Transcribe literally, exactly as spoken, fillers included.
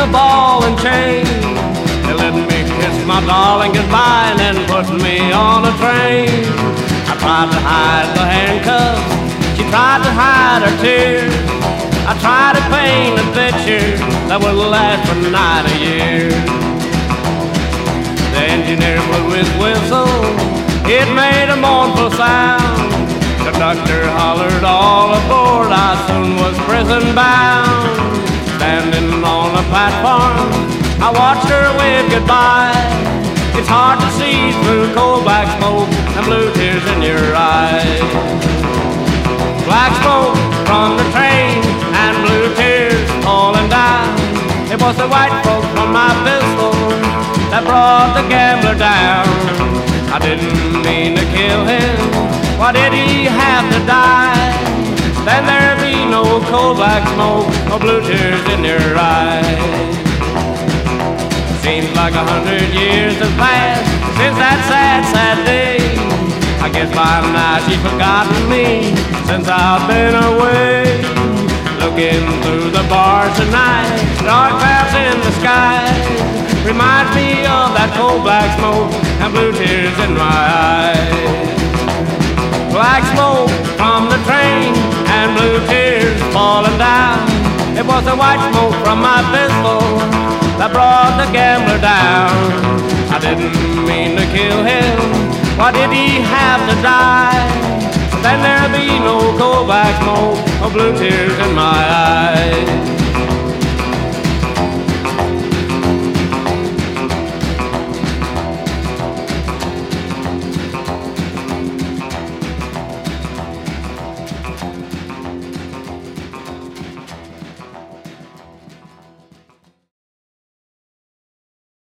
the ball and chain. They let me kiss my darling goodbye and then put me on a train. I tried to hide the handcuffs, she tried to hide her tears. I tried to paint a picture that would last for ninety years. The engineer blew his whistle, it made a mournful sound. The conductor hollered all aboard, I soon was prison bound. Standing on the platform, I watched her wave goodbye. It's hard to see through coal black smoke and blue tears in your eyes. Black smoke from the train and blue tears falling down. It was the white smoke from my pistol that brought the gambler down. I didn't mean to kill him, why did he have to die? Then there'd be no coal black smoke or blue tears in your eyes. Seems like a hundred years have passed since that sad, sad day. I guess by now she's forgotten me since I've been away. Looking through the bars tonight, dark clouds in the sky reminds me of that coal black smoke and blue tears in my eyes. Black smoke from the train and blue tears falling down. It was the white smoke from my pistol that brought the gambler down. I didn't mean to kill him, why did he have to die? Then there'll be no coal black smoke or blue tears in my eyes.